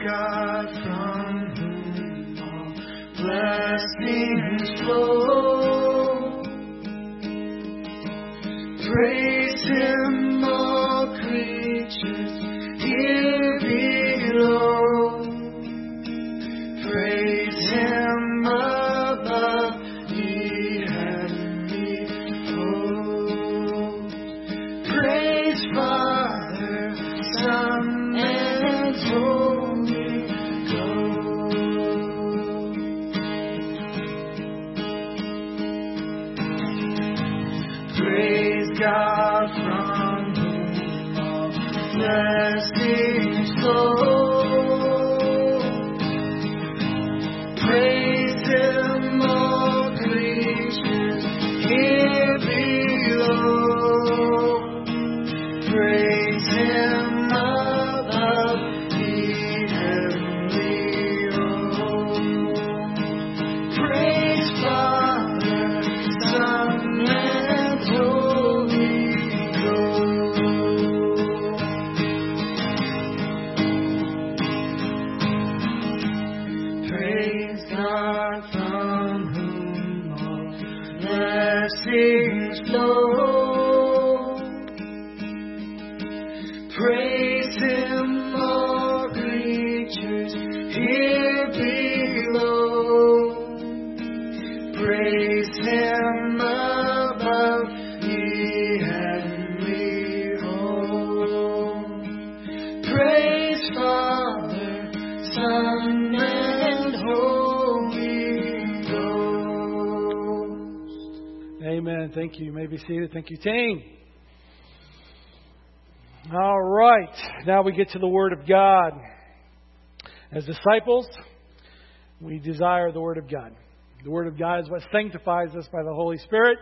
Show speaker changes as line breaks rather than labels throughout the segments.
God from whom all blessings flow. Praise Him, all creatures here below. Praise Him above, ye heavenly hosts. Praise Father, Son, and Holy Ghost. Praise God from whom all blessings flow. Praise Him, all creatures here below. Praise Him above, ye heavenly hosts. Praise Father, Son, and Holy Ghost. Praise God from whom all blessings flow. Praise Him, all creatures here below. Praise Him above, ye heavenly hosts. Praise Father, Son, and Holy Ghost.
Amen. Thank you. You may be seated. Thank you, team. All right. Now we get to the Word of God. As disciples, we desire the Word of God. The Word of God is what sanctifies us by the Holy Spirit,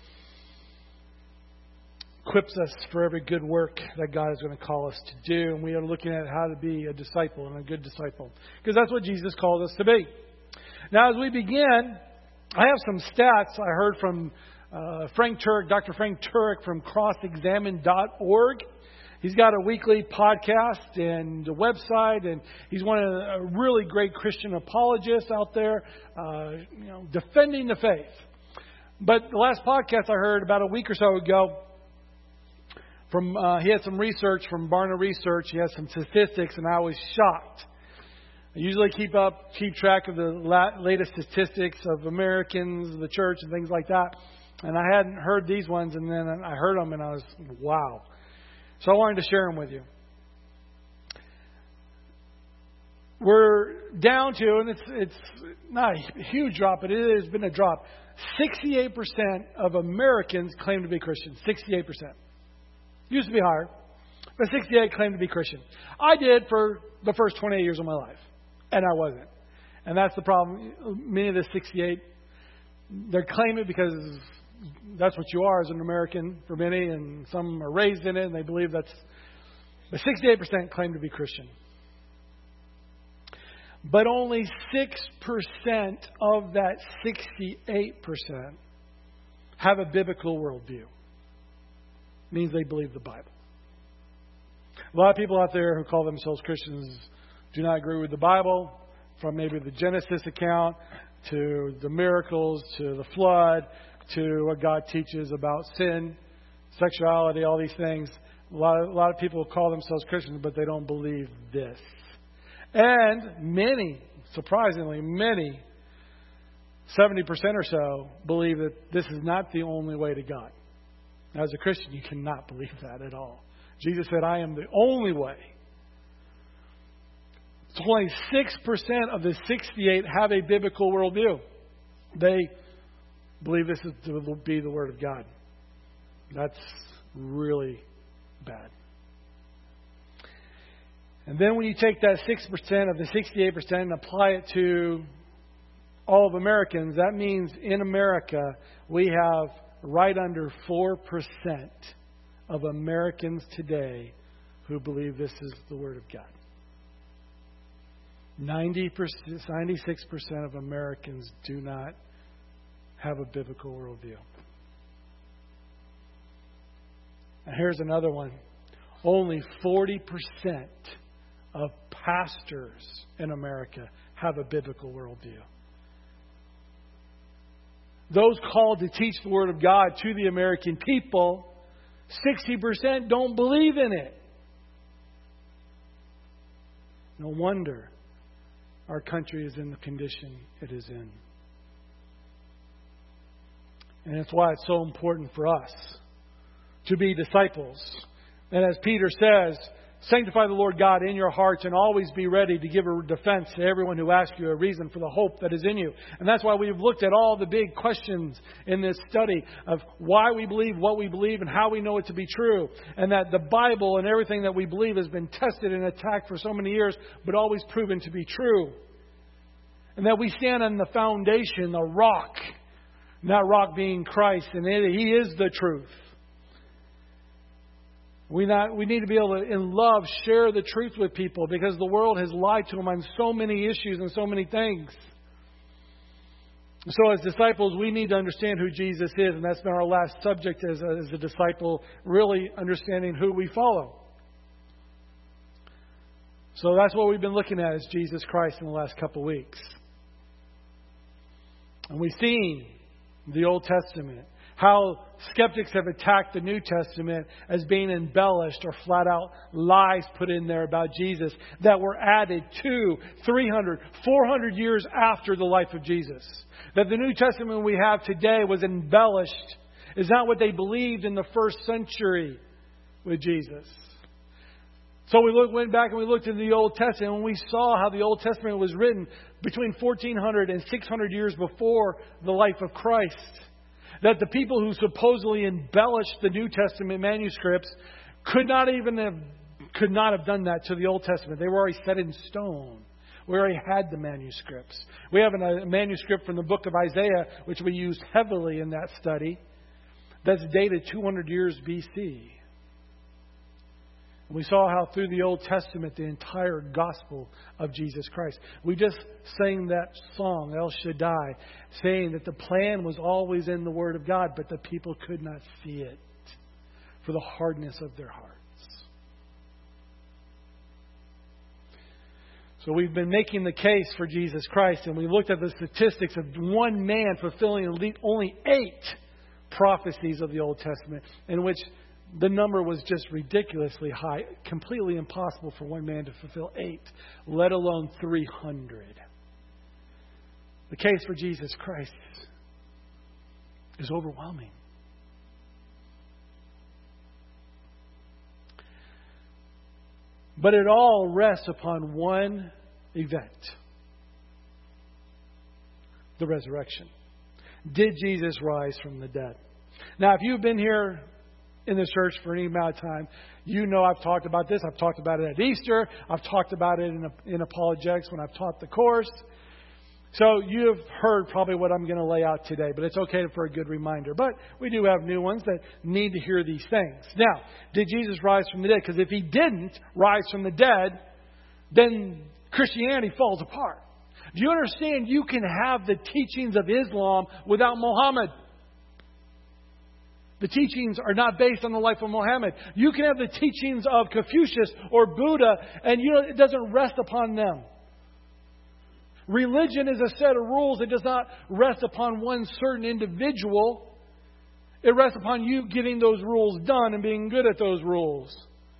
equips us for every good work that God is going to call us to do. And we are looking at how to be a disciple and a good disciple, because that's what Jesus called us to be. Now, as we begin, I have some stats I heard from Frank Turek, Dr. Frank Turek from crossexamine.org. He's got a weekly podcast and a website, and he's one of the really great Christian apologists out there, defending the faith. But the last podcast I heard about a week or so ago, he had some research from Barna Research. He has some statistics, and I was shocked. I usually keep track of the latest statistics of Americans, the church, and things like that. And I hadn't heard these ones, and then I heard them, and I was, wow. So I wanted to share them with you. We're down to, and it's not a huge drop, but it has been a drop. 68% of Americans claim to be Christian. 68%. Used to be higher, but 68 claim to be Christian. I did for the first 28 years of my life, and I wasn't. And that's the problem. Many of the 68, they're claiming because that's what you are as an American for many, and some are raised in it, and they believe that's... But 68% claim to be Christian. But only 6% of that 68% have a biblical worldview. Means they believe the Bible. A lot of people out there who call themselves Christians do not agree with the Bible, from maybe the Genesis account to the miracles to the flood to what God teaches about sin, sexuality, all these things. A lot of people call themselves Christians, but they don't believe this. And many, surprisingly, 70% or so, believe that this is not the only way to God. Now, as a Christian, you cannot believe that at all. Jesus said, I am the only way. It's only 6% of the 68 have a biblical worldview. They believe this is to be the Word of God. That's really bad. And then when you take that 6% of the 68% and apply it to all of Americans, that means in America we have right under 4% of Americans today who believe this is the Word of God. 96% of Americans do not have a biblical worldview. And here's another one. Only 40% of pastors in America have a biblical worldview. Those called to teach the Word of God to the American people, 60% don't believe in it. No wonder our country is in the condition it is in. And that's why it's so important for us to be disciples. And as Peter says, sanctify the Lord God in your hearts and always be ready to give a defense to everyone who asks you a reason for the hope that is in you. And that's why we've looked at all the big questions in this study of why we believe what we believe and how we know it to be true. And that the Bible and everything that we believe has been tested and attacked for so many years, but always proven to be true. And that we stand on the foundation, the rock, and that rock being Christ, and He is the truth. We need to be able to, in love, share the truth with people because the world has lied to them on so many issues and so many things. So as disciples, we need to understand who Jesus is. And that's been our last subject as a disciple, really understanding who we follow. So that's what we've been looking at is Jesus Christ in the last couple of weeks. And we've seen the Old Testament, how skeptics have attacked the New Testament as being embellished or flat out lies put in there about Jesus that were added 200, 300, 400 years after the life of Jesus. That the New Testament we have today was embellished is not what they believed in the first century with Jesus. So we went back and we looked at the Old Testament and we saw how the Old Testament was written between 1400 and 600 years before the life of Christ. That the people who supposedly embellished the New Testament manuscripts could not have done that to the Old Testament. They were already set in stone. We already had the manuscripts. We have a manuscript from the book of Isaiah, which we used heavily in that study, that's dated 200 years BC. We saw how through the Old Testament, the entire gospel of Jesus Christ. We just sang that song, El Shaddai, saying that the plan was always in the Word of God, but the people could not see it for the hardness of their hearts. So we've been making the case for Jesus Christ, and we looked at the statistics of one man fulfilling only 8 prophecies of the Old Testament, in which the number was just ridiculously high, completely impossible for one man to fulfill 8, let alone 300. The case for Jesus Christ is overwhelming. But it all rests upon one event: the resurrection. Did Jesus rise from the dead? Now, if you've been here in the church for any amount of time, you know I've talked about this. I've talked about it at Easter. I've talked about it in apologetics when I've taught the course. So you've heard probably what I'm going to lay out today, but it's okay for a good reminder. But we do have new ones that need to hear these things. Now, did Jesus rise from the dead? Because if He didn't rise from the dead, then Christianity falls apart. Do you understand you can have the teachings of Islam without Muhammad? The teachings are not based on the life of Muhammad. You can have the teachings of Confucius or Buddha, and it doesn't rest upon them. Religion is a set of rules. It does not rest upon one certain individual. It rests upon you getting those rules done and being good at those rules.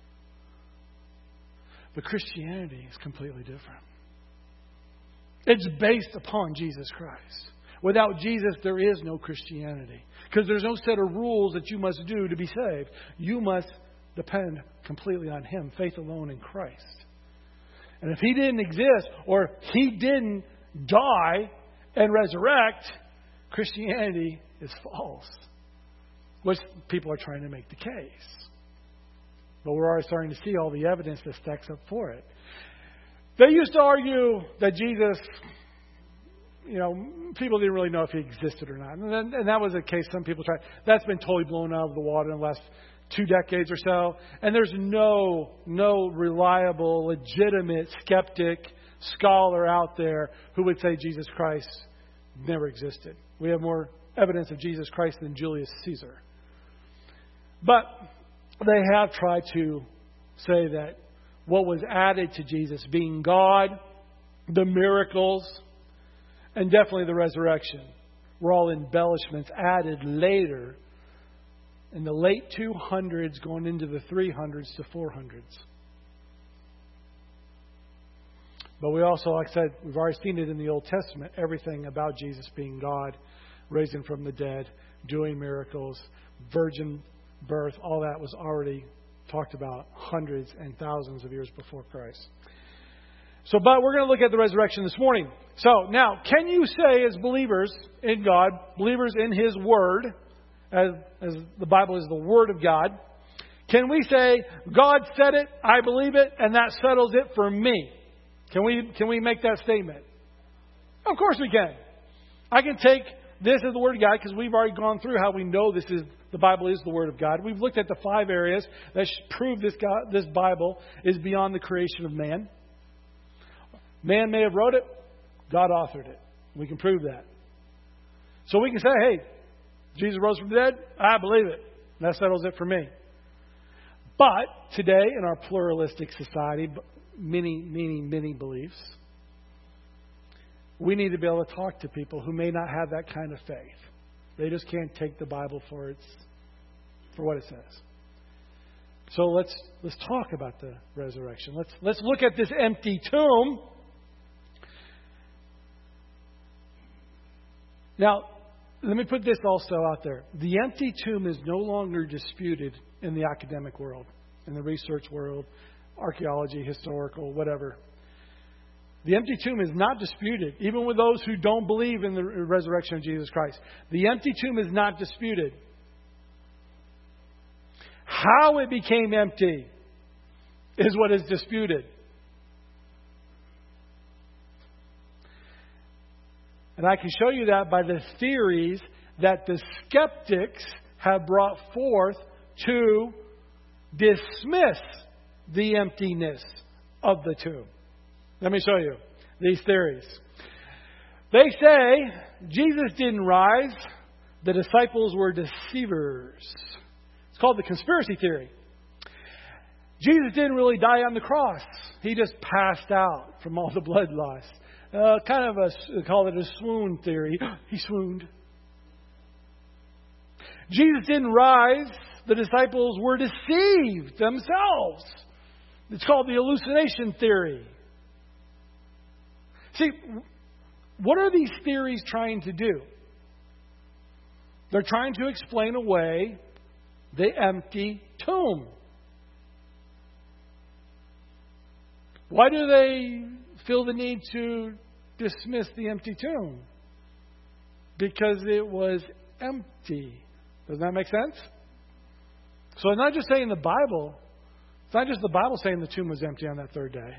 But Christianity is completely different. It's based upon Jesus Christ. Without Jesus, there is no Christianity. Because there's no set of rules that you must do to be saved. You must depend completely on Him, faith alone in Christ. And if He didn't exist, or He didn't die and resurrect, Christianity is false. Which people are trying to make the case. But we're already starting to see all the evidence that stacks up for it. They used to argue that Jesus, people didn't really know if He existed or not. And that was a case some people tried. That's been totally blown out of the water in the last 2 decades or so. And there's no reliable, legitimate skeptic, scholar out there who would say Jesus Christ never existed. We have more evidence of Jesus Christ than Julius Caesar. But they have tried to say that, what was added to Jesus, being God, the miracles, and definitely the resurrection, were all embellishments added later in the late 200s going into the 300s to 400s. But we also, like I said, we've already seen it in the Old Testament, everything about Jesus being God, raising from the dead, doing miracles, virgin birth, all that was already talked about hundreds and thousands of years before Christ. But we're going to look at the resurrection this morning. So now, can you say as believers in God, believers in His Word, as the Bible is the Word of God, can we say, God said it, I believe it, and that settles it for me? Can we make that statement? Of course we can. I can take this as the Word of God because we've already gone through how we know the Bible is the Word of God. We've looked at the 5 areas that prove this Bible is beyond the creation of man. Man may have wrote it. God authored it. We can prove that. So we can say, hey, Jesus rose from the dead. I believe it. That settles it for me. But today, in our pluralistic society, many beliefs, we need to be able to talk to people who may not have that kind of faith. They just can't take the Bible for what it says. So let's talk about the resurrection. Let's look at this empty tomb. Now, let me put this also out there. The empty tomb is no longer disputed in the academic world, in the research world, archaeology, historical, whatever. The empty tomb is not disputed, even with those who don't believe in the resurrection of Jesus Christ. The empty tomb is not disputed. How it became empty is what is disputed. And I can show you that by the theories that the skeptics have brought forth to dismiss the emptiness of the tomb. Let me show you these theories. They say Jesus didn't rise. The disciples were deceivers. It's called the conspiracy theory. Jesus didn't really die on the cross. He just passed out from all the blood loss. Call it a swoon theory. He swooned. Jesus didn't rise. The disciples were deceived themselves. It's called the hallucination theory. See, what are these theories trying to do? They're trying to explain away the empty tomb. Why do they feel the need to dismiss the empty tomb? Because it was empty. Does that make sense? So it's not just saying the Bible. It's not just the Bible saying the tomb was empty on that third day.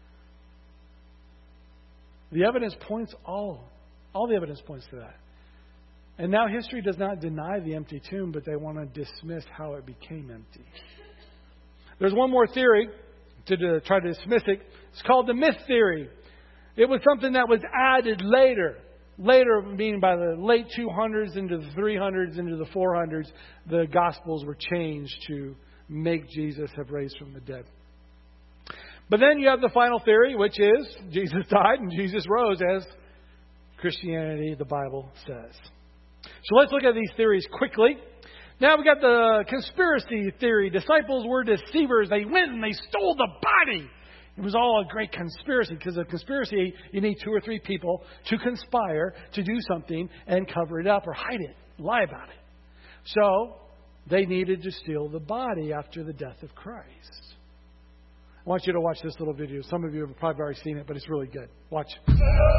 The evidence points all the evidence points to that. And now history does not deny the empty tomb, but they want to dismiss how it became empty. There's one more theory to try to dismiss it. It's called the myth theory. It was something that was added later. Later, meaning by the late 200s into the 300s into the 400s, the Gospels were changed to make Jesus have raised from the dead. But then you have the final theory, which is Jesus died and Jesus rose, as Christianity, the Bible says. So let's look at these theories quickly. Now we got the conspiracy theory. Disciples were deceivers. They went and they stole the body. It was all a great conspiracy, because a conspiracy, you need 2 or 3 people to conspire to do something and cover it up or hide it, lie about it. So they needed to steal the body after the death of Christ. I want you to watch this little video. Some of you have probably already seen it, but it's really good. Watch.
Are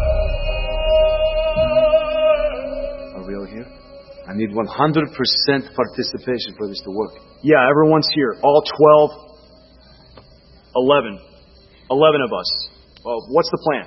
we all here? I need 100% participation for this to work.
Yeah, everyone's here. All 11 of us. Well, what's the plan?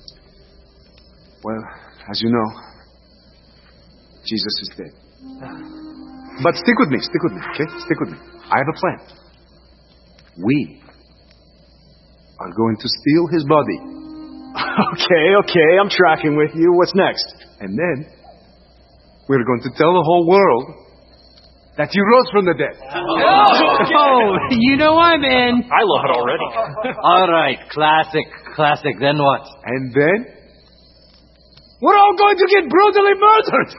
Well, as you know, Jesus is dead. But stick with me, okay? Stick with me. I have a plan. We are going to steal his body.
Okay, I'm tracking with you. What's next?
And then we're going to tell the whole world that He rose from the dead.
Oh, you know I'm in.
I love it already.
All right, classic. Then what?
And then, we're all going to get brutally murdered.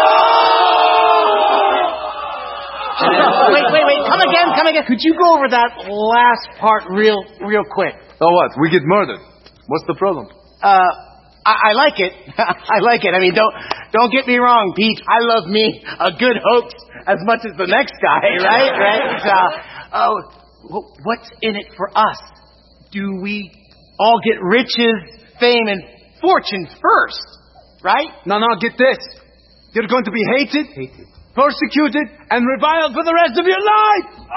Wait. Come again. Could you go over that last part real quick?
Oh, what? We get murdered. What's the problem?
I like it. I like it. I mean, don't get me wrong, Pete. I love me a good hoax as much as the next guy, right? What's in it for us? Do we all get riches, fame, and fortune first, right?
No, get this. You're going to be hated, persecuted, and reviled for the rest of your life.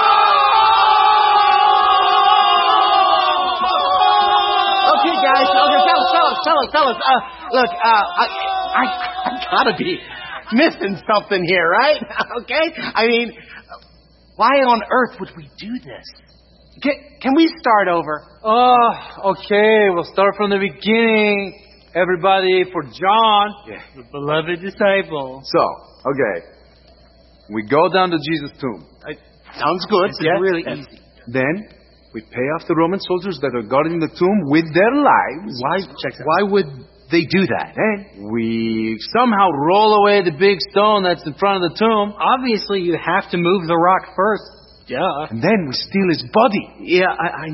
Okay, guys. Fellas. Look, I gotta be missing something here, right? Okay? I mean, why on earth would we do this? Can we start over?
Oh, okay. We'll start from the beginning. Everybody, for John, the beloved disciple.
So, okay. We go down to Jesus' tomb.
Sounds good.
This is really easy.
Then, we pay off the Roman soldiers that are guarding the tomb with their lives.
Why would they do that?
Then, we somehow roll away the big stone that's in front of the tomb.
Obviously, you have to move the rock first. Yeah.
And then we steal his body.
Yeah,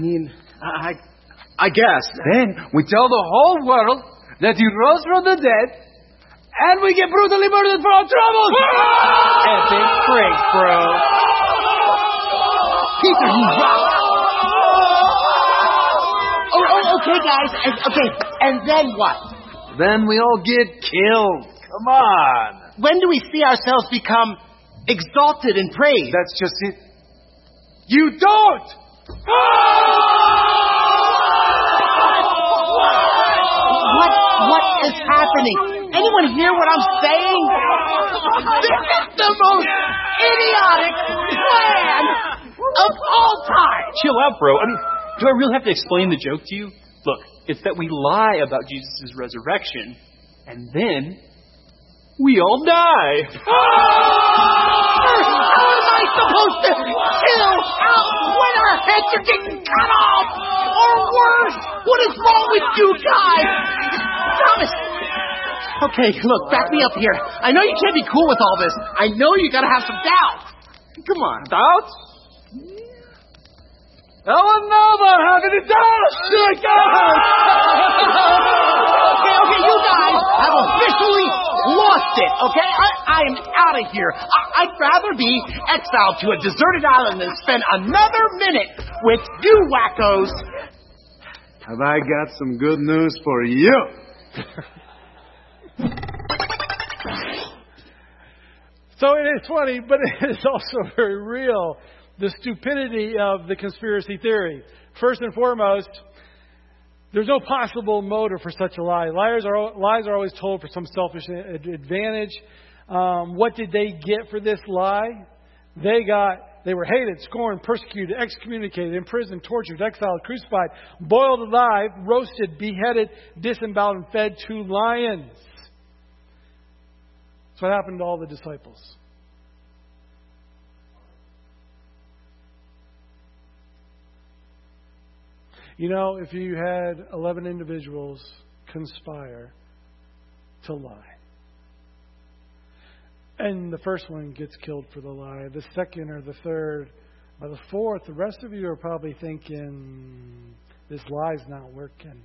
I guess.
Then, we tell the whole world that he rose from the dead, and we get brutally murdered for our troubles!
Epic break, bro.
Peter, you rock! Okay, guys. Okay, and then what?
Then we all get killed. Come on.
When do we see ourselves become exalted and praised?
That's just it. You don't!
What is happening? Anyone hear what I'm saying? This is the most idiotic plan of all time!
Chill out, bro. I mean, do I really have to explain the joke to you? Look, it's that we lie about Jesus' resurrection, and then we all die.
How am I supposed to chill out when our heads are getting cut off? Or worse, what is wrong with you guys? Thomas! Okay, look, back me up here. I know you can't be cool with all this. I know you gotta have some doubts. Come on.
Doubts? I don't know about having a doubt.
Okay, you guys have officially lost it, okay? I am out of here. I'd rather be exiled to a deserted island than spend another minute with you wackos.
Have I got some good news for you?
So it is funny, but it is also very real. The stupidity of the conspiracy theory. First and foremost, there's no possible motive for such a lie. Lies are always told for some selfish advantage. What did they get for this lie? They were hated, scorned, persecuted, excommunicated, imprisoned, tortured, exiled, crucified, boiled alive, roasted, beheaded, disemboweled, and fed to lions. That's what happened to all the disciples. You know, if you had 11 individuals conspire to lie, and the first one gets killed for the lie, the second or the third, by the fourth, the rest of you are probably thinking, this lie's not working.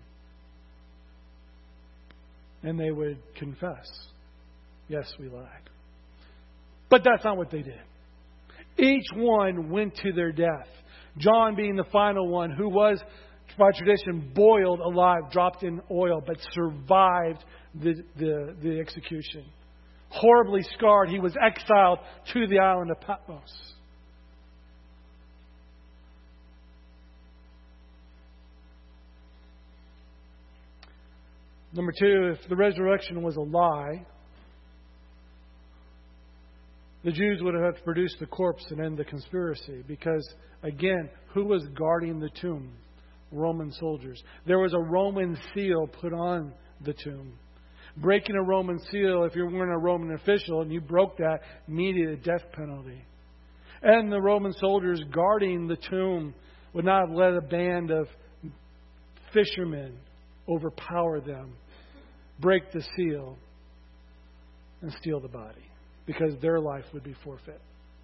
And they would confess, yes, we lied. But that's not what they did. Each one went to their death. John being the final one, who was, by tradition, boiled alive, dropped in oil, but survived the execution. Horribly scarred, he was exiled to the island of Patmos. Number two, if the resurrection was a lie, the Jews would have had to produce the corpse and end the conspiracy. Because, again, who was guarding the tomb? Roman soldiers. There was a Roman seal put on the tomb. Breaking a Roman seal, if you weren't a Roman official and you broke that, immediate death penalty. And the Roman soldiers guarding the tomb would not have let a band of fishermen overpower them, break the seal, and steal the body, because their life would be forfeit.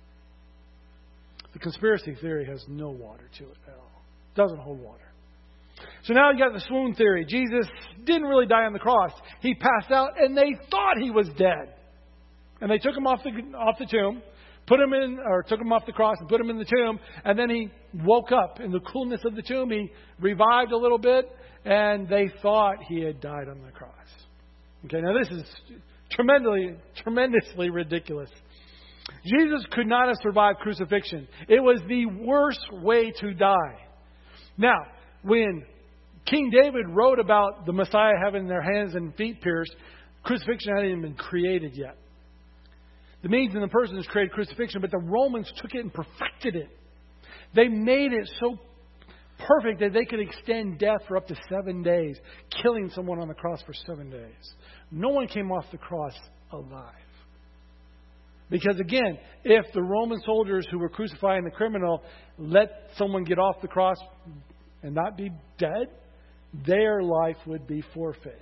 The conspiracy theory has no water to it at all. It doesn't hold water. So now you got the swoon theory. Jesus didn't really die on the cross. He passed out, and they thought he was dead. And they took him off the tomb, took him off the cross and put him in the tomb, and then he woke up in the coolness of the tomb. He revived a little bit, and they thought he had died on the cross. Okay, now this is tremendously ridiculous. Jesus could not have survived crucifixion. It was the worst way to die. Now, when King David wrote about the Messiah having their hands and feet pierced, crucifixion hadn't even been created yet. The means and the persons created crucifixion, but the Romans took it and perfected it. They made it so perfect that they could extend death for up to 7 days, killing someone on the cross for 7 days. No one came off the cross alive. Because again, if the Roman soldiers who were crucifying the criminal let someone get off the cross and not be dead, their life would be forfeit.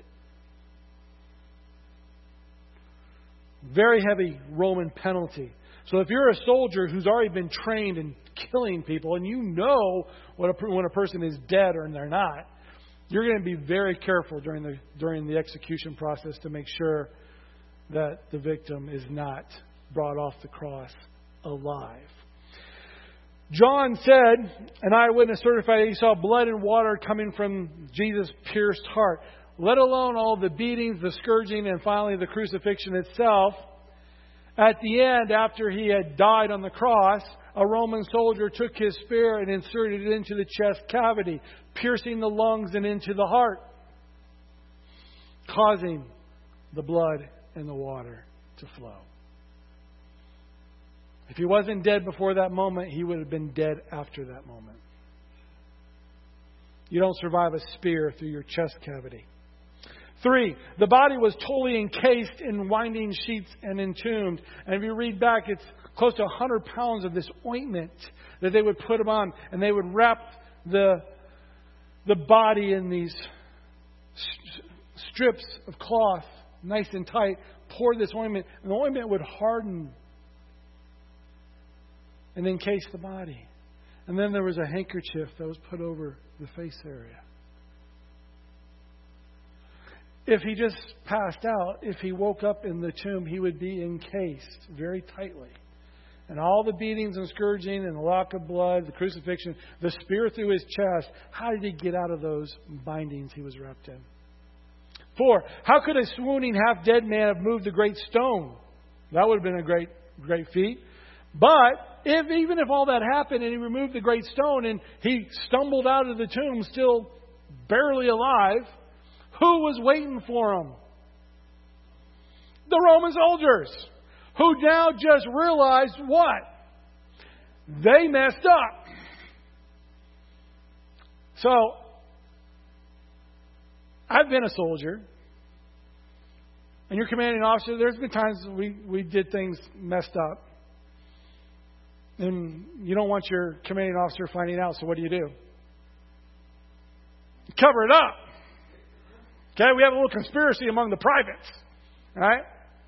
Very heavy Roman penalty. So if you're a soldier who's already been trained in killing people, and you know when a person is dead or they're not, you're going to be very careful during the execution process to make sure that the victim is not brought off the cross alive. John said, an eyewitness certified that he saw blood and water coming from Jesus' pierced heart, let alone all the beatings, the scourging, and finally the crucifixion itself. At the end, after he had died on the cross, a Roman soldier took his spear and inserted it into the chest cavity, piercing the lungs and into the heart, causing the blood and the water to flow. If he wasn't dead before that moment, he would have been dead after that moment. You don't survive a spear through your chest cavity. 3, the body was totally encased in winding sheets and entombed. And if you read back, it's close to 100 pounds of this ointment that they would put him on. And they would wrap the body in these strips of cloth, nice and tight, pour this ointment, and the ointment would harden and encase the body. And then there was a handkerchief that was put over the face area. If he just passed out, if he woke up in the tomb, he would be encased very tightly. And all the beatings and scourging and the loss of blood, the crucifixion, the spear through his chest, how did he get out of those bindings he was wrapped in? 4, how could a swooning, half-dead man have moved the great stone? That would have been a great feat. But even if all that happened and he removed the great stone and he stumbled out of the tomb still barely alive, who was waiting for him? The Roman soldiers, who now just realized what? They messed up. So, I've been a soldier. And your commanding officer, there's been times we did things messed up. And you don't want your commanding officer finding out, so what do? You cover it up. Okay, we have a little conspiracy among the privates. Right?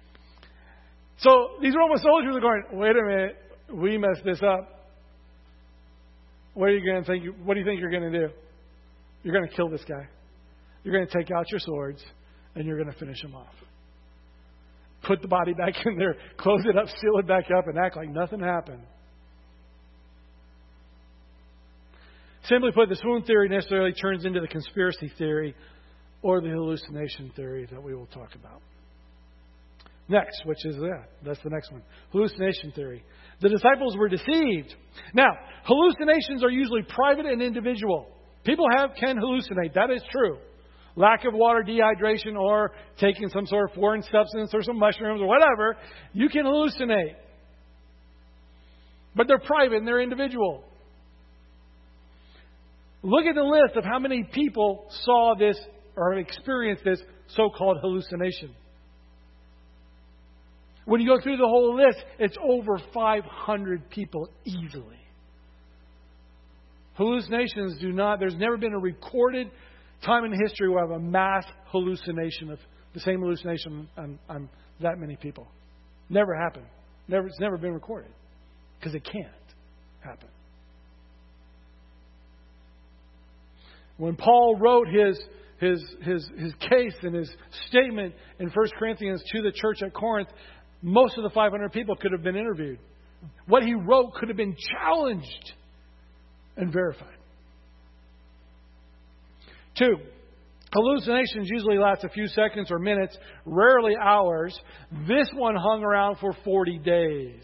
So these Roman soldiers are going, wait a minute, we messed this up. What do you think you're going to do? You're going to kill this guy. You're going to take out your swords and you're going to finish him off. Put the body back in there, close it up, seal it back up, and act like nothing happened. Simply put, the swoon theory necessarily turns into the conspiracy theory or the hallucination theory that we will talk about. Next, which is that's the next one. Hallucination theory. The disciples were deceived. Now, hallucinations are usually private and individual. People can hallucinate. That is true. Lack of water, dehydration, or taking some sort of foreign substance or some mushrooms or whatever, you can hallucinate. But they're private and they're individual. Look at the list of how many people saw this or experienced this so-called hallucination. When you go through the whole list, it's over 500 people easily. Hallucinations there's never been a recorded time in history where I have a mass hallucination of the same hallucination on that many people. Never happened. It's never been recorded. Because it can't happen. When Paul wrote his case and his statement in 1 Corinthians to the church at Corinth, most of the 500 people could have been interviewed. What he wrote could have been challenged and verified. 2, hallucinations usually last a few seconds or minutes, rarely hours. This one hung around for 40 days.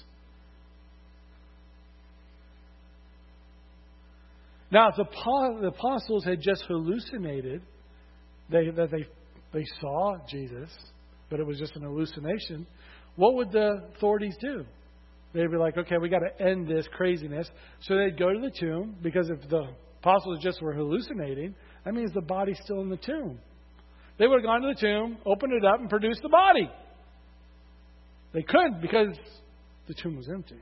Now, if the apostles had just hallucinated, they saw Jesus, but it was just an hallucination, what would the authorities do? They'd be like, okay, we got to end this craziness. So they'd go to the tomb, because if the apostles just were hallucinating, that means the body's still in the tomb. They would have gone to the tomb, opened it up, and produced the body. They couldn't because the tomb was empty.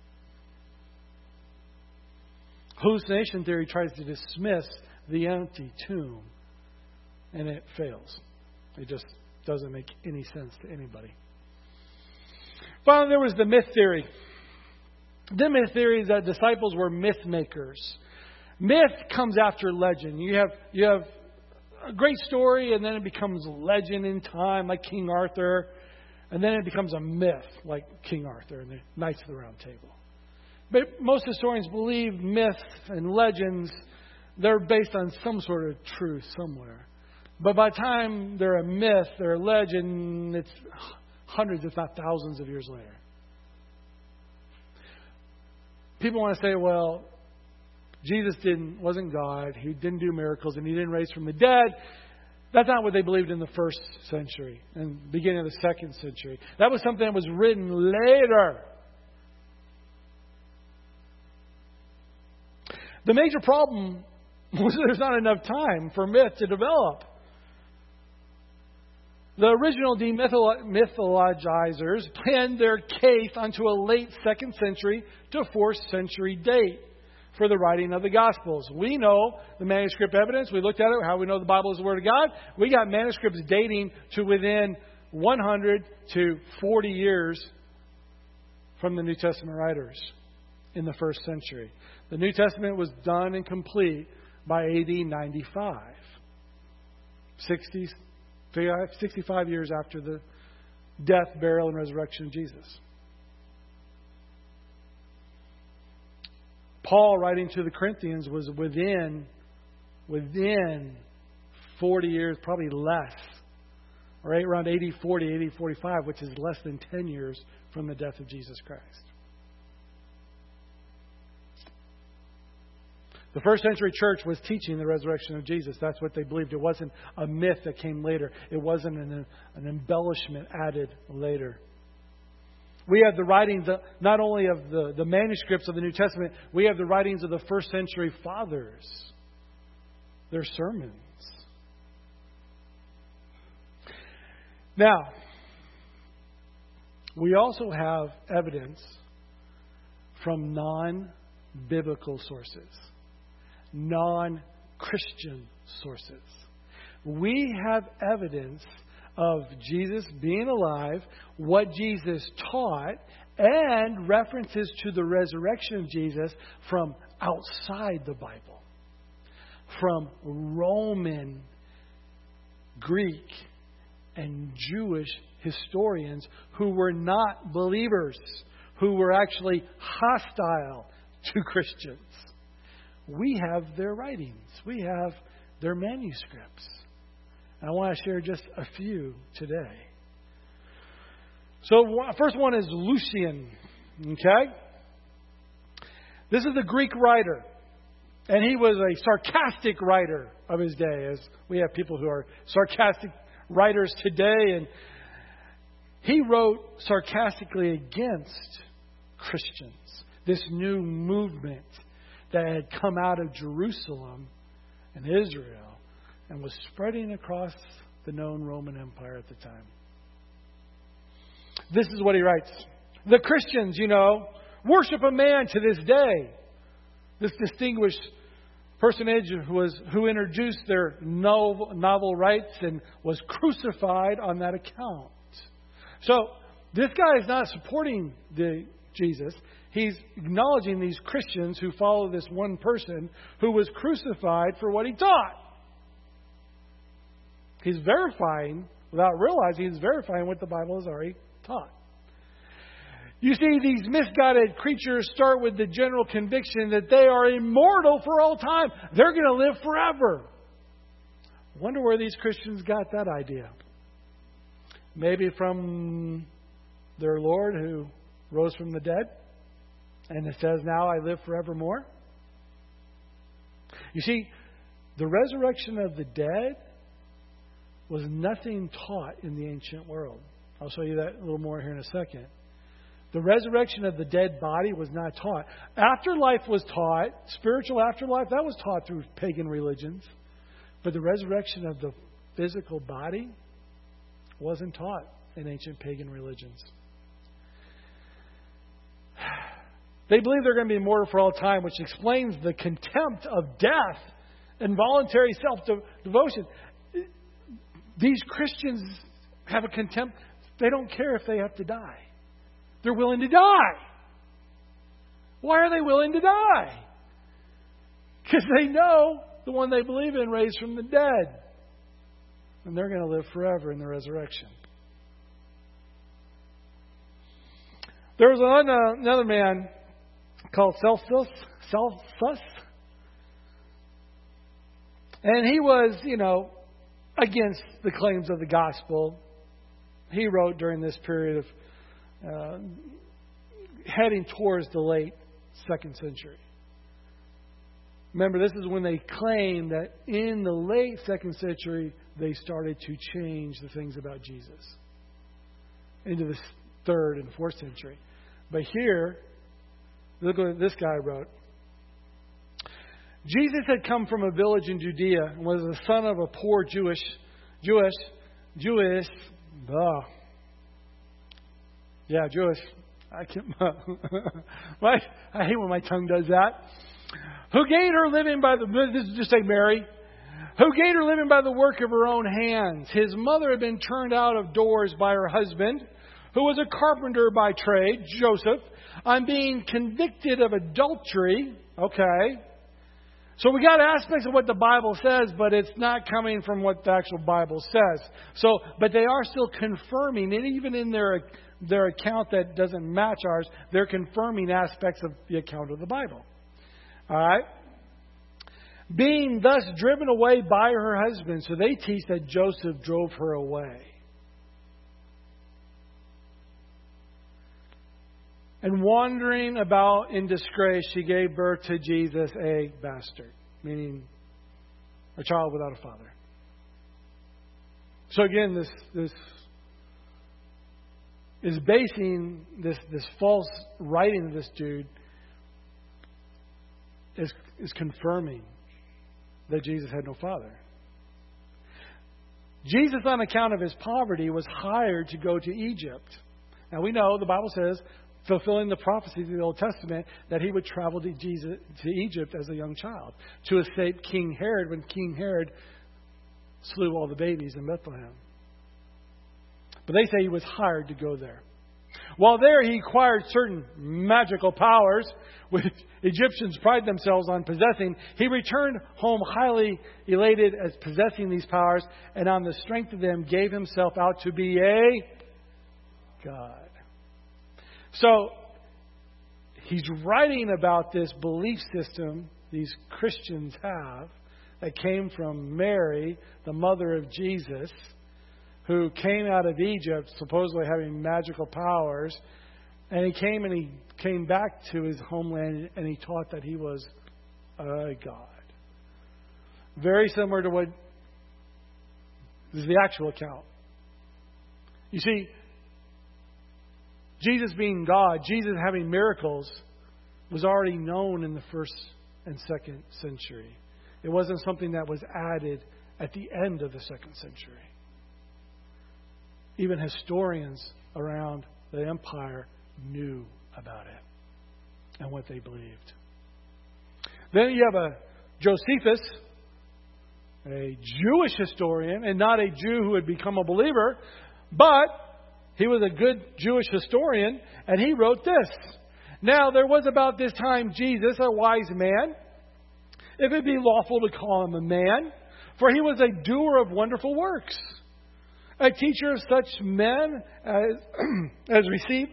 Hallucination theory tries to dismiss the empty tomb, and it fails. It just doesn't make any sense to anybody. Finally, there was the myth theory. The myth theory is that disciples were myth makers. Myth comes after legend. You have a great story, and then it becomes legend in time, like King Arthur, and then it becomes a myth, like King Arthur and the Knights of the Round Table. But most historians believe myths and legends, they're based on some sort of truth somewhere. But by the time they're a myth, they're a legend, it's hundreds, if not thousands of years later. People want to say, well, Jesus wasn't God, He didn't do miracles, and He didn't raise from the dead. That's not what they believed in the first century and beginning of the second century. That was something that was written later. The major problem was that there's not enough time for myth to develop. The original demythologizers planned their case onto a late 2nd century to 4th century date for the writing of the Gospels. We know the manuscript evidence. We looked at it, how we know the Bible is the Word of God. We got manuscripts dating to within 100 to 40 years from the New Testament writers in the 1st century. The New Testament was done and complete by AD 95. 65 years after the death, burial, and resurrection of Jesus. Paul, writing to the Corinthians, was within 40 years, probably less. Right around 80, 40, 80, 45, which is less than 10 years from the death of Jesus Christ. The first century church was teaching the resurrection of Jesus. That's what they believed. It wasn't a myth that came later. It wasn't an embellishment added later. We have the writings, not only of the manuscripts of the New Testament, we have the writings of the first century fathers, their sermons. Now, we also have evidence from non-biblical sources. Non-Christian sources. We have evidence of Jesus being alive, what Jesus taught, and references to the resurrection of Jesus from outside the Bible. From Roman, Greek, and Jewish historians who were not believers, who were actually hostile to Christians. We have their writings. We have their manuscripts. And I want to share just a few today. So, first one is Lucian. Okay? This is a Greek writer. And he was a sarcastic writer of his day, as we have people who are sarcastic writers today. And he wrote sarcastically against Christians. This new movement that had come out of Jerusalem and Israel and was spreading across the known Roman Empire at the time. This is what he writes. The Christians, worship a man to this day. This distinguished personage who introduced their novel rights and was crucified on that account. So this guy is not supporting Jesus. He's acknowledging these Christians who follow this one person who was crucified for what he taught. He's verifying, without realizing, he's verifying what the Bible has already taught. You see, these misguided creatures start with the general conviction that they are immortal for all time. They're going to live forever. I wonder where these Christians got that idea. Maybe from their Lord who rose from the dead. And it says, now I live forevermore. You see, the resurrection of the dead was nothing taught in the ancient world. I'll show you that a little more here in a second. The resurrection of the dead body was not taught. Afterlife was taught. Spiritual afterlife, that was taught through pagan religions. But the resurrection of the physical body wasn't taught in ancient pagan religions. They believe they're going to be immortal for all time, which explains the contempt of death and voluntary self-devotion. These Christians have a contempt. They don't care if they have to die. They're willing to die. Why are they willing to die? Because they know the one they believe in raised from the dead. And they're going to live forever in the resurrection. There was another man called Celsus. And he was, against the claims of the gospel. He wrote during this period of heading towards the late 2nd century. Remember, this is when they claim that in the late 2nd century, they started to change the things about Jesus into the 3rd and 4th century. But here, look what this guy wrote. Jesus had come from a village in Judea and was the son of a poor Jewish. I hate when my tongue does that. Who gained her living by just say Mary. Who gained her living by the work of her own hands. His mother had been turned out of doors by her husband, who was a carpenter by trade, Joseph, on being convicted of adultery. Okay. So we got aspects of what the Bible says, but it's not coming from what the actual Bible says. But they are still confirming, and even in their account that doesn't match ours, they're confirming aspects of the account of the Bible. All right? Being thus driven away by her husband. So they teach that Joseph drove her away. And wandering about in disgrace, she gave birth to Jesus, a bastard, meaning a child without a father. So again, this is basing this false writing of this dude is confirming that Jesus had no father. Jesus, on account of his poverty, was hired to go to Egypt. Now we know the Bible says, fulfilling the prophecies of the Old Testament, that he would travel to Egypt as a young child to escape King Herod when King Herod slew all the babies in Bethlehem. But they say he was hired to go there. While there, he acquired certain magical powers, which Egyptians pride themselves on possessing. He returned home highly elated as possessing these powers, and on the strength of them gave himself out to be a God. So, he's writing about this belief system these Christians have that came from Mary, the mother of Jesus, who came out of Egypt supposedly having magical powers. And he came back to his homeland and he taught that he was a God. Very similar to what is the actual account. You see, Jesus being God, Jesus having miracles, was already known in the 1st and 2nd century. It wasn't something that was added at the end of the 2nd century. Even historians around the empire knew about it and what they believed. Then you have a Josephus, a Jewish historian, and not a Jew who had become a believer, but he was a good Jewish historian, and he wrote this. Now, there was about this time Jesus, a wise man, if it be lawful to call him a man, for he was a doer of wonderful works, a teacher of such men as received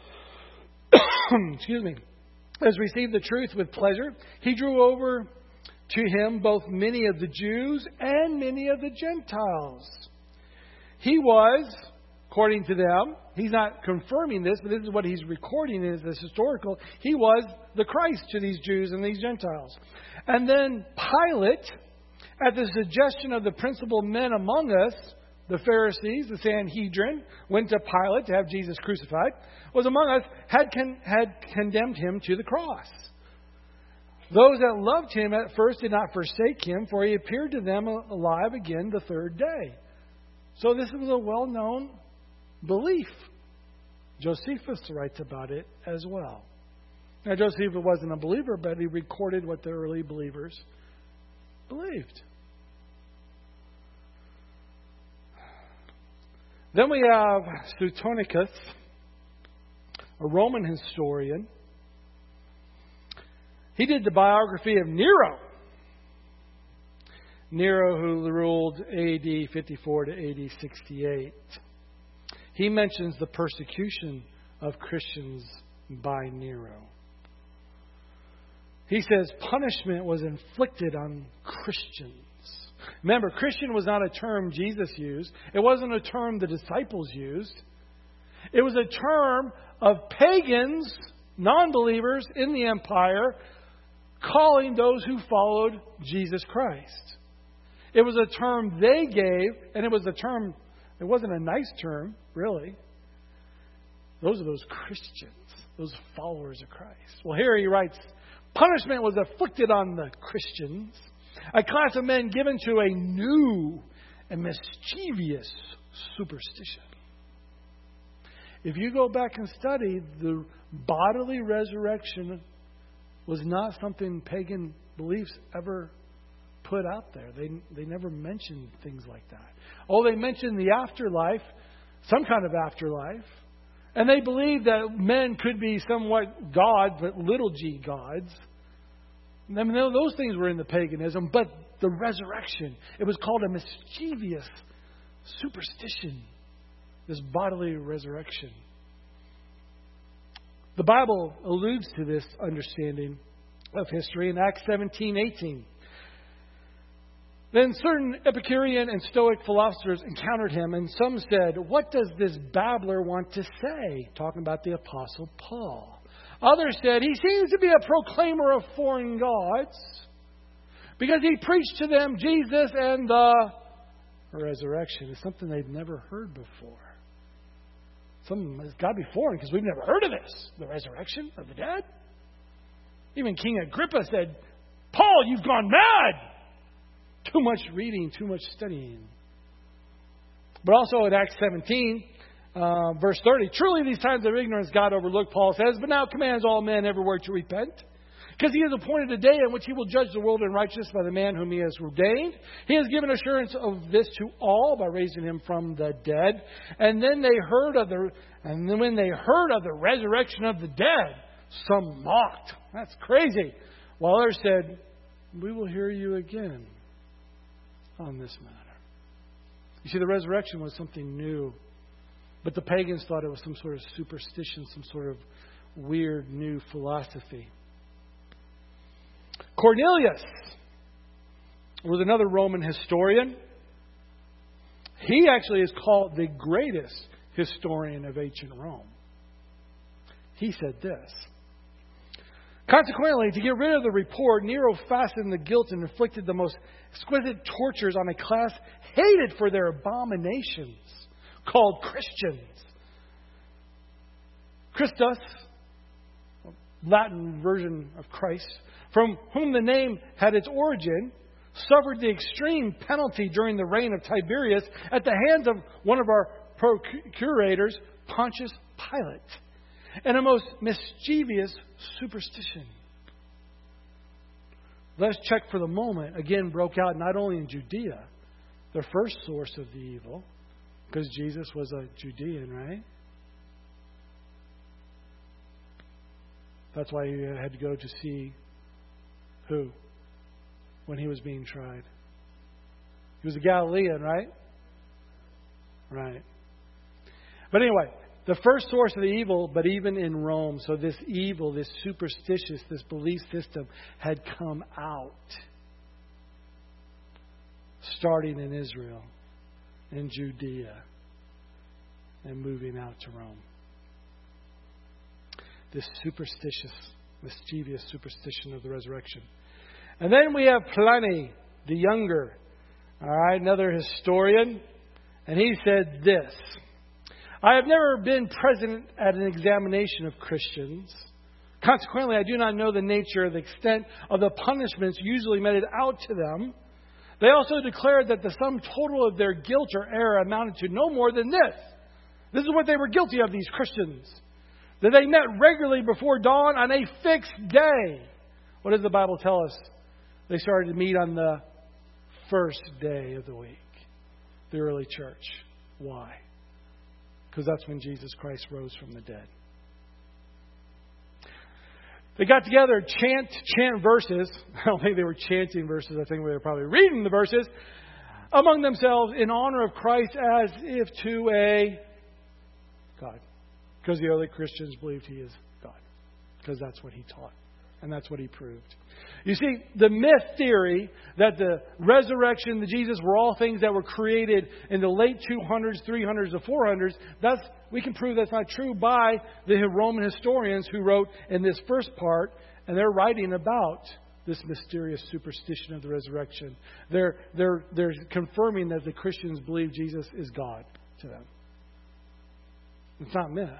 as received the truth with pleasure. He drew over to him both many of the Jews and many of the Gentiles. He was, according to them, he's not confirming this, but this is what he's recording as this historical. He was the Christ to these Jews and these Gentiles. And then Pilate, at the suggestion of the principal men among us, the Pharisees, the Sanhedrin, went to Pilate to have Jesus crucified, was among us, had condemned him to the cross. Those that loved him at first did not forsake him, for he appeared to them alive again the third day. So this was a well-known belief. Josephus writes about it as well. Now, Josephus wasn't a believer, but he recorded what the early believers believed. Then we have Suetonicus, a Roman historian. He did the biography of Nero. Nero, who ruled AD 54 to AD 68. He mentions the persecution of Christians by Nero. He says punishment was inflicted on Christians. Remember, Christian was not a term Jesus used. It wasn't a term the disciples used. It was a term of pagans, non-believers in the empire, calling those who followed Jesus Christ. It was a term they gave, and it wasn't a nice term, really. Those are those Christians, those followers of Christ. Well, here he writes, punishment was afflicted on the Christians, a class of men given to a new and mischievous superstition. If you go back and study, the bodily resurrection was not something pagan beliefs ever put out there. They never mentioned things like that. Oh, they mentioned the afterlife, some kind of afterlife. And they believed that men could be somewhat gods, but little g gods. I mean, those things were in the paganism, but the resurrection, it was called a mischievous superstition, this bodily resurrection. The Bible alludes to this understanding of history in Acts 17:18. Then certain Epicurean and Stoic philosophers encountered him, and some said, "What does this babbler want to say?" Talking about the Apostle Paul. Others said, "He seems to be a proclaimer of foreign gods, because he preached to them Jesus and the resurrection." It's something they'd never heard before. Something that's got to be foreign, because we've never heard of this. The resurrection of the dead. Even King Agrippa said, "Paul, you've gone mad." Too much reading, too much studying. But also in Acts 17, verse 30, truly these times of ignorance God overlooked, Paul says, but now commands all men everywhere to repent. Because he has appointed a day in which he will judge the world in righteousness by the man whom he has ordained. He has given assurance of this to all by raising him from the dead. And then when they heard of the resurrection of the dead, some mocked. That's crazy. While others said, "We will hear you again on this matter." You see, the resurrection was something new. But the pagans thought it was some sort of superstition, some sort of weird new philosophy. Cornelius was another Roman historian. He actually is called the greatest historian of ancient Rome. He said this: consequently, to get rid of the report, Nero fastened the guilt and inflicted the most exquisite tortures on a class hated for their abominations, called Christians. Christus, Latin version of Christ, from whom the name had its origin, suffered the extreme penalty during the reign of Tiberius at the hands of one of our procurators, Pontius Pilate, and a most mischievous superstition. Let's check for the moment, again, broke out not only in Judea, the first source of the evil, because Jesus was a Judean, right? That's why he had to go to see who when he was being tried. He was a Galilean, right? Right. But anyway, the first source of the evil, but even in Rome, so this evil, this superstitious, this belief system had come out. Starting in Israel, in Judea, and moving out to Rome. This superstitious, mischievous superstition of the resurrection. And then we have Pliny, the younger, all right, another historian, and he said this: I have never been present at an examination of Christians. Consequently, I do not know the nature or the extent of the punishments usually meted out to them. They also declared that the sum total of their guilt or error amounted to no more than this. This is what they were guilty of, these Christians. That they met regularly before dawn on a fixed day. What does the Bible tell us? They started to meet on the first day of the week. The early church. Why? Because that's when Jesus Christ rose from the dead. They got together, chant verses. I don't think they were chanting verses. I think they were probably reading the verses among themselves in honor of Christ as if to a God. Because the early Christians believed He is God. Because that's what He taught. And that's what He proved. You see, the myth theory that the resurrection, the Jesus, were all things that were created in the late 200s, 300s, or 400s, we can prove that's not true by the Roman historians who wrote in this first part, and they're writing about this mysterious superstition of the resurrection. They're confirming that the Christians believe Jesus is God to them. It's not myth.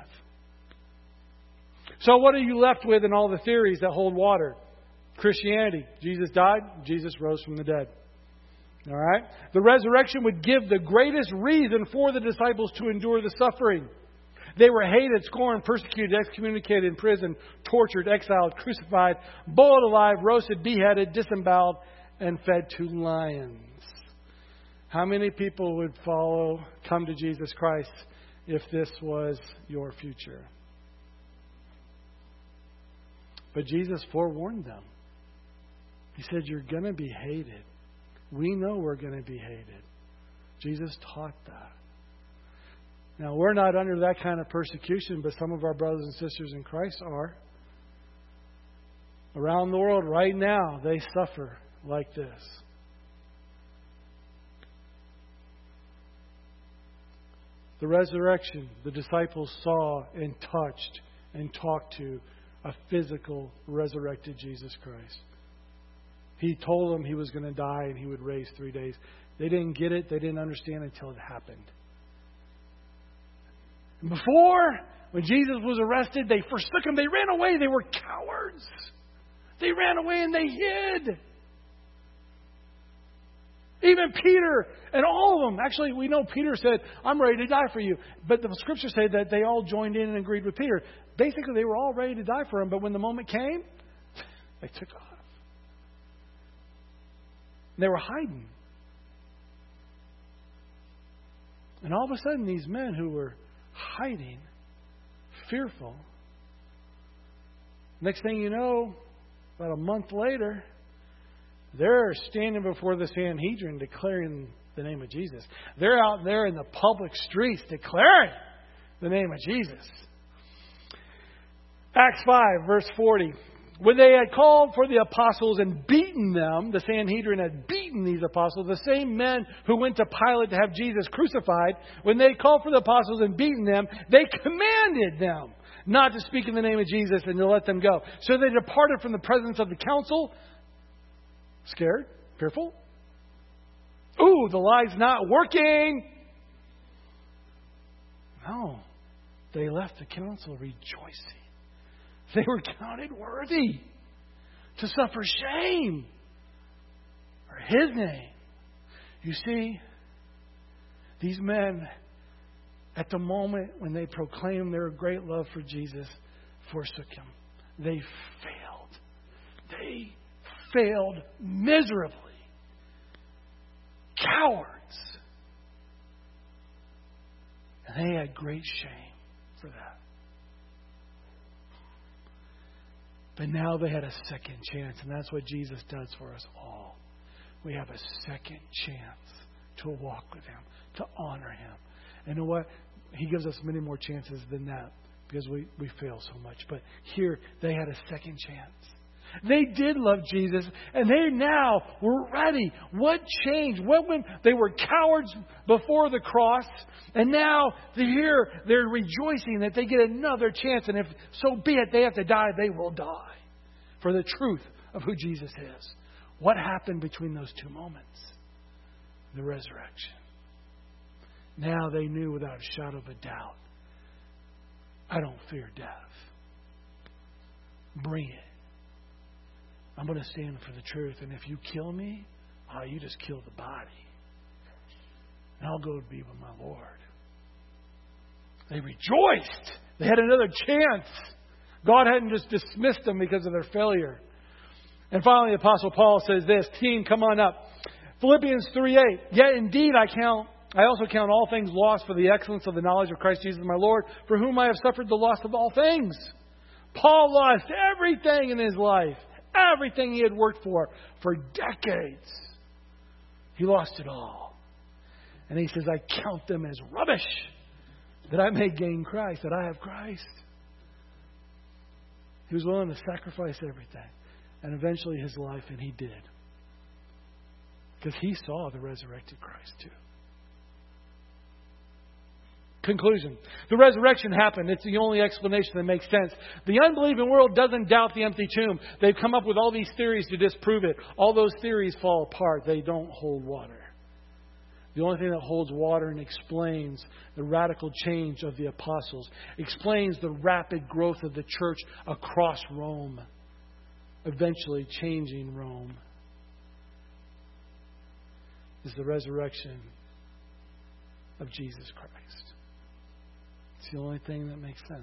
So what are you left with in all the theories that hold water? Christianity. Jesus died. Jesus rose from the dead. All right? The resurrection would give the greatest reason for the disciples to endure the suffering. They were hated, scorned, persecuted, excommunicated, imprisoned, tortured, exiled, crucified, boiled alive, roasted, beheaded, disemboweled, and fed to lions. How many people would come to Jesus Christ if this was your future? But Jesus forewarned them. He said, you're going to be hated. We know we're going to be hated. Jesus taught that. Now, we're not under that kind of persecution, but some of our brothers and sisters in Christ are. Around the world right now, they suffer like this. The resurrection, the disciples saw and touched and talked to a physical, resurrected Jesus Christ. He told them He was going to die and He would raise 3 days. They didn't get it. They didn't understand until it happened. And before, when Jesus was arrested, they forsook Him. They ran away. They were cowards. They ran away and they hid. Even Peter and all of them. Actually, we know Peter said, I'm ready to die for you. But the scriptures say that they all joined in and agreed with Peter. Basically, they were all ready to die for Him. But when the moment came, they took off. They were hiding. And all of a sudden, these men who were hiding, fearful, next thing you know, about a month later, they're standing before the Sanhedrin declaring the name of Jesus. They're out there in the public streets declaring the name of Jesus. Acts 5, verse 40. When they had called for the apostles and beaten them, the Sanhedrin had beaten these apostles, the same men who went to Pilate to have Jesus crucified, when they called for the apostles and beaten them, they commanded them not to speak in the name of Jesus and to let them go. So they departed from the presence of the council, scared, fearful. Ooh, the lie's not working. No, they left the council rejoicing. They were counted worthy to suffer shame for His name. You see, these men, at the moment when they proclaimed their great love for Jesus, forsook Him. They failed. They failed miserably. Cowards. And they had great shame for that. But now they had a second chance, and that's what Jesus does for us all. We have a second chance to walk with Him, to honor Him. And you know what? He gives us many more chances than that because we fail so much. But here, they had a second chance. They did love Jesus, and they now were ready. What changed? When they were cowards before the cross, and now they're rejoicing that they get another chance. And if so be it, they have to die, they will die for the truth of who Jesus is. What happened between those two moments? The resurrection. Now they knew without a shadow of a doubt, I don't fear death. Bring it. I'm going to stand for the truth. And if you kill me, you just kill the body. And I'll go to be with my Lord. They rejoiced. They had another chance. God hadn't just dismissed them because of their failure. And finally, the Apostle Paul says this. Team, come on up. Philippians 3:8. Yet indeed I also count all things lost for the excellence of the knowledge of Christ Jesus my Lord, for whom I have suffered the loss of all things. Paul lost everything in his life. Everything he had worked for decades. He lost it all. And he says, I count them as rubbish, that I may gain Christ, that I have Christ. He was willing to sacrifice everything. And eventually his life, and he did. Because he saw the resurrected Christ too. Conclusion. The resurrection happened. It's the only explanation that makes sense. The unbelieving world doesn't doubt the empty tomb. They've come up with all these theories to disprove it. All those theories fall apart. They don't hold water. The only thing that holds water and explains the radical change of the apostles, explains the rapid growth of the church across Rome, eventually changing Rome, is the resurrection of Jesus Christ. It's the only thing that makes sense.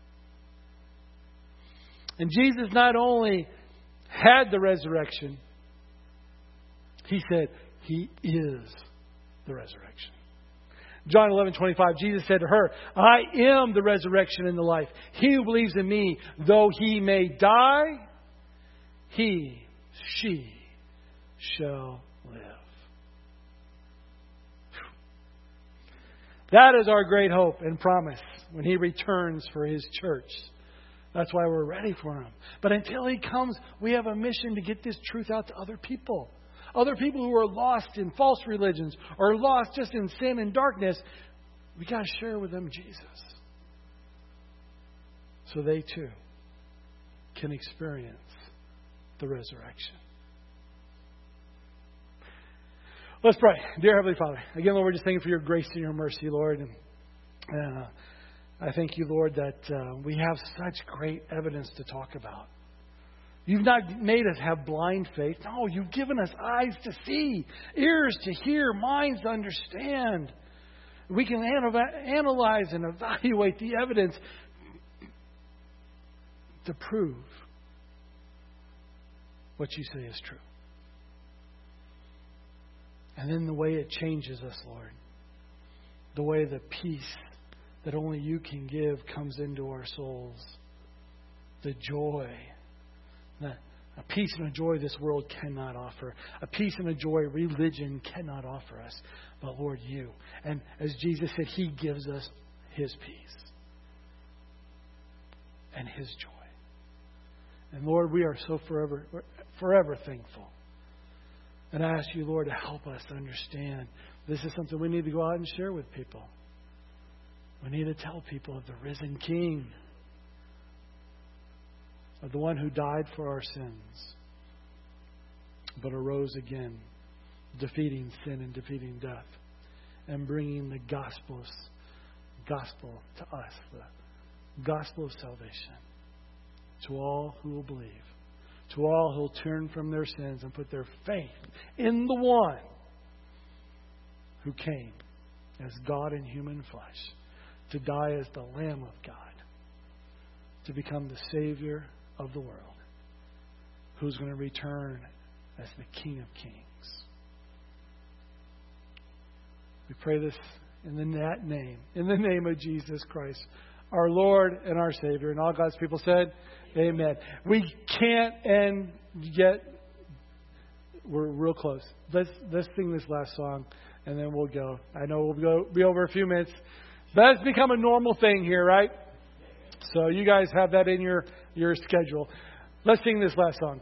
And Jesus not only had the resurrection, He said He is the resurrection. John 11:25, Jesus said to her, I am the resurrection and the life. He who believes in me, though he may die, she shall live. That is our great hope and promise when He returns for His church. That's why we're ready for Him. But until He comes, we have a mission to get this truth out to other people. Other people who are lost in false religions or lost just in sin and darkness. We got to share with them Jesus. So they too can experience the resurrection. Let's pray. Dear Heavenly Father, again, Lord, we're just thanking for your grace and your mercy, Lord. And I thank you, Lord, that we have such great evidence to talk about. You've not made us have blind faith. No, you've given us eyes to see, ears to hear, minds to understand. We can analyze and evaluate the evidence to prove what you say is true. And then the way it changes us, Lord. The way the peace that only you can give comes into our souls. The joy. A peace and a joy this world cannot offer. A peace and a joy religion cannot offer us. But Lord, you. And as Jesus said, He gives us His peace. And His joy. And Lord, we are so forever thankful. And I ask you, Lord, to help us understand this is something we need to go out and share with people. We need to tell people of the risen King, of the one who died for our sins, but arose again, defeating sin and defeating death, and bringing the gospel to us, the gospel of salvation, to all who will believe. To all who will turn from their sins and put their faith in the one who came as God in human flesh to die as the Lamb of God, to become the Savior of the world, who's going to return as the King of Kings. We pray this in that name, in the name of Jesus Christ, our Lord and our Savior. And all God's people said, amen. We can't end yet. We're real close. Let's sing this last song, and then we'll go. I know we'll be over a few minutes. That's become a normal thing here, right? So you guys have that in your schedule. Let's sing this last song.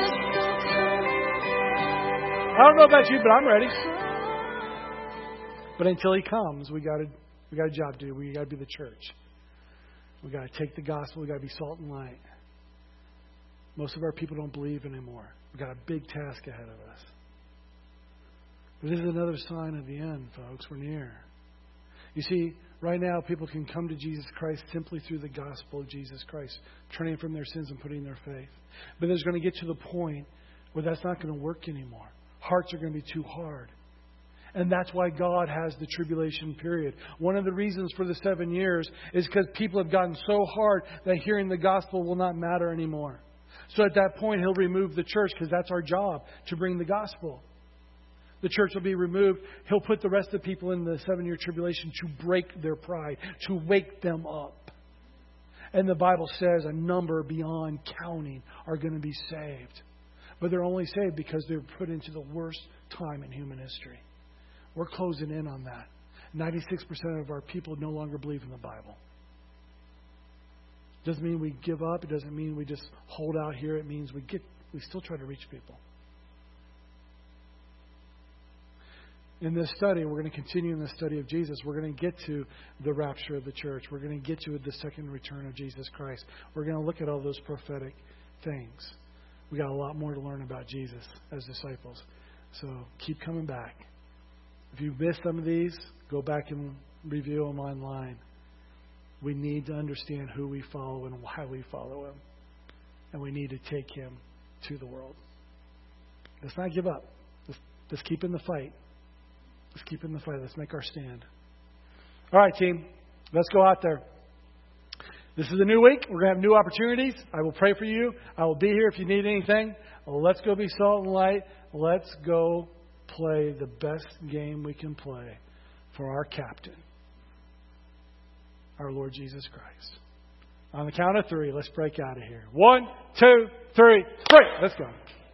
I don't know about you, but I'm ready. But until He comes, we got a job to do. We got to be the church. We got to take the gospel. We got to be salt and light. Most of our people don't believe anymore. We've got a big task ahead of us. But this is another sign of the end, folks. We're near. You see, right now people can come to Jesus Christ simply through the gospel of Jesus Christ, turning from their sins and putting their faith. But there's going to get to the point where that's not going to work anymore. Hearts are going to be too hard. And that's why God has the tribulation period. One of the reasons for the 7 years is because people have gotten so hard that hearing the gospel will not matter anymore. So at that point, He'll remove the church, because that's our job, to bring the gospel. The church will be removed. He'll put the rest of the people in the 7-year tribulation to break their pride, to wake them up. And the Bible says a number beyond counting are going to be saved. But they're only saved because they're put into the worst time in human history. We're closing in on that. 96% of our people no longer believe in the Bible. It doesn't mean we give up. It doesn't mean we just hold out here. It means we still try to reach people. In this study, we're going to continue in the study of Jesus. We're going to get to the rapture of the church. We're going to get to the second return of Jesus Christ. We're going to look at all those prophetic things. We got a lot more to learn about Jesus as disciples. So keep coming back. If you've missed some of these, go back and review them online. We need to understand who we follow and why we follow Him. And we need to take Him to the world. Let's not give up. Let's keep in the fight. Let's keep in the fight. Let's make our stand. All right, team. Let's go out there. This is a new week. We're going to have new opportunities. I will pray for you. I will be here if you need anything. Let's go be salt and light. Let's go play the best game we can play for our captain, our Lord Jesus Christ. On the count of 3, let's break out of here. 1, 2, 3, break. Let's go.